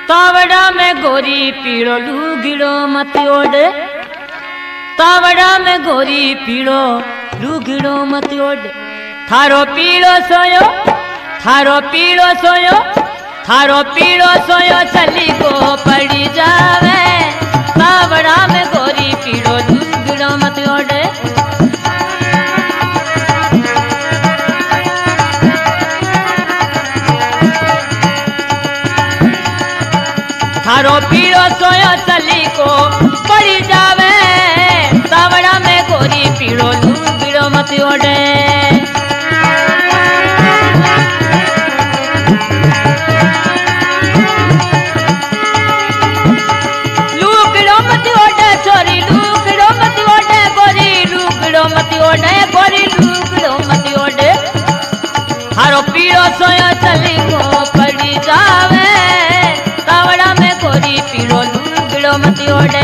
तावड़ा में गोरी पीड़ो लूगिड़ो मत ओढ़े, तावड़ा में गोरी पीड़ो लूगिड़ो मत ओढ़े। थारो पीड़ो सोयो, थारो पीड़ो सोयो, थारो पीड़ो सोयो चली को पड़ी जावे। तावड़ा में गोरी पीड़ो लूगिड़ो मत ओढ़े। थारो पीड़ो सोयो चली को पड़ी जावे। तावड़ा में गोरी पीड़ो लूगिड़ो मत ओढ़े। लूगिड़ो मत ओढ़े छोरी, लूगिड़ो मत ओढ़े गोरी, लूगिड़ो मत ओढ़े गोरी, लूगिड़ो मत ओढ़े। थारो पीड़ो सोयो चली को पड़ी जावे। तावड़ा में गोरी पीड़ो लूगिड़ो मत ओढ़े।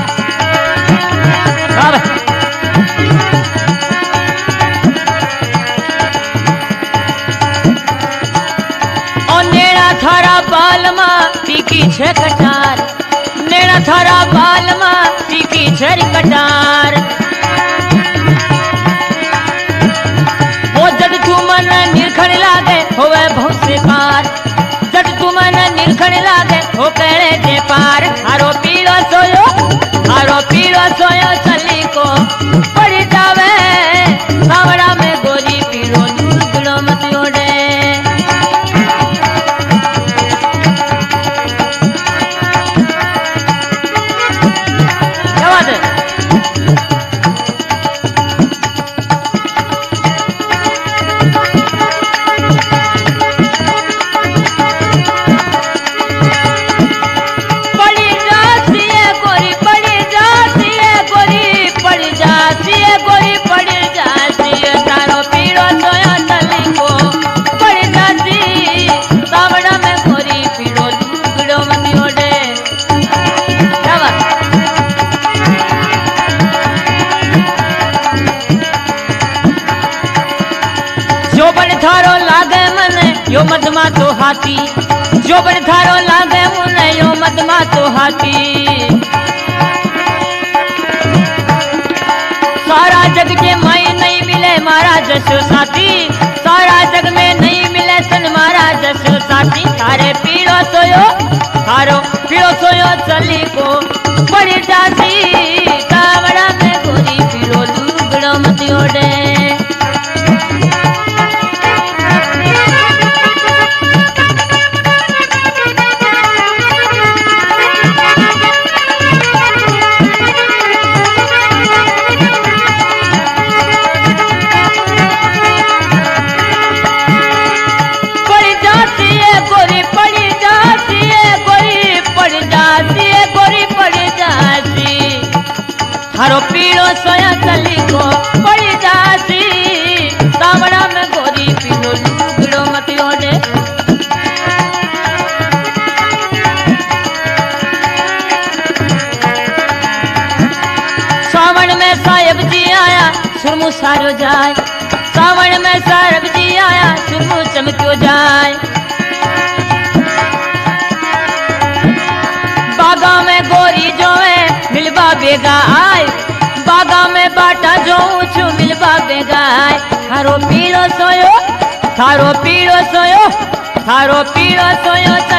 ओ नेड़ा थारा बाल मां तीखी छे कटार, नेड़ा थारा बाल मां तीखी छे कटार। ओ जद तू मन निरखण लागे होवे बहुत से पार, जद तू मन निरखण लागे हो करे जे पार। थारो पीड़ो सोयो, थारो पीड़ो सोयो चली को पड़ी जावे। तावड़ा में गोरी पीड़ो लूगिड़ो मत ओढ़े। क्या बात है? थारो लागे मन यो मदमा तो हाथी, जो बन थारो लागे मन यो मदमा तो हाथी। सारा जग के माई नहीं मिले मारा जसो साथी, सारा जग में नहीं मिले सन मारा जसो साथी। थारे पीड़ो सोयो, थारो पीड़ो सोयो चली को पड़ी जाती। तावड़ा में गोरी पीड़ो लूगिड़ो मत ओढ़े। थारो पीड़ो सोया चली को पड़ी जाती। तावड़ा में गोरी पीड़ो लूगिड़ो मत ओढ़े। सावन में साहेब जी आया सुरमु सारो जाए, सावन में साहेब जी आया सुरमु चमक्यो जाए। बागा में गोरी जोवे मिलवा बेगा आए, बागा में बाटा जो ऊंचू मिलवा बेगा आए। थारो पीड़ो सोयो, थारो पीड़ो सोयो, थारो पीड़ो सोयो।